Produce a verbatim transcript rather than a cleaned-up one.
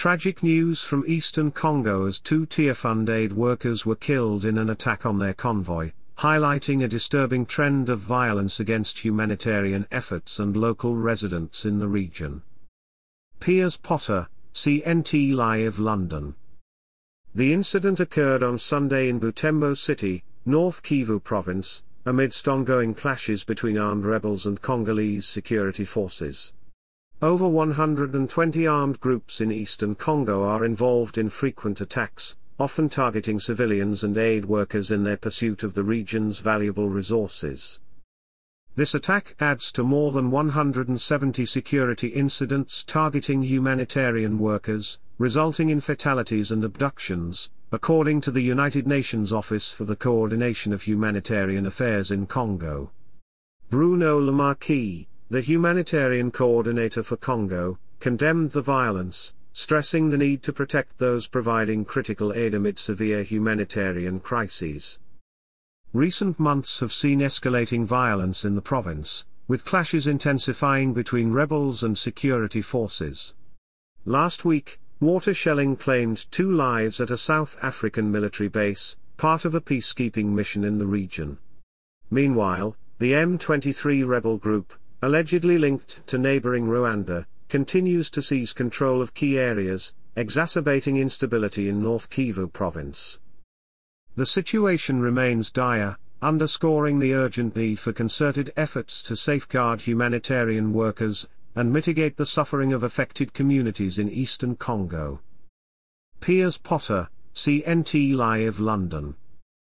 Tragic news from eastern Congo as two Tearfund aid workers were killed in an attack on their convoy, highlighting a disturbing trend of violence against humanitarian efforts and local residents in the region. Piers Potter, C N T Live London. The incident occurred on Sunday in Butembo City, North Kivu Province, amidst ongoing clashes between armed rebels and Congolese security forces. Over one hundred twenty armed groups in eastern Congo are involved in frequent attacks, often targeting civilians and aid workers in their pursuit of the region's valuable resources. This attack adds to more than one hundred seventy security incidents targeting humanitarian workers, resulting in fatalities and abductions, according to the United Nations Office for the Coordination of Humanitarian Affairs in Congo. Bruno Lemarquis, the humanitarian coordinator for Congo, condemned the violence, stressing the need to protect those providing critical aid amid severe humanitarian crises. Recent months have seen escalating violence in the province, with clashes intensifying between rebels and security forces. Last week, water shelling claimed two lives at a South African military base, part of a peacekeeping mission in the region. Meanwhile, the M twenty-three rebel group, allegedly linked to neighboring Rwanda, continues to seize control of key areas, exacerbating instability in North Kivu Province. The situation remains dire, underscoring the urgent need for concerted efforts to safeguard humanitarian workers and mitigate the suffering of affected communities in eastern Congo. Piers Potter, C N T Live London.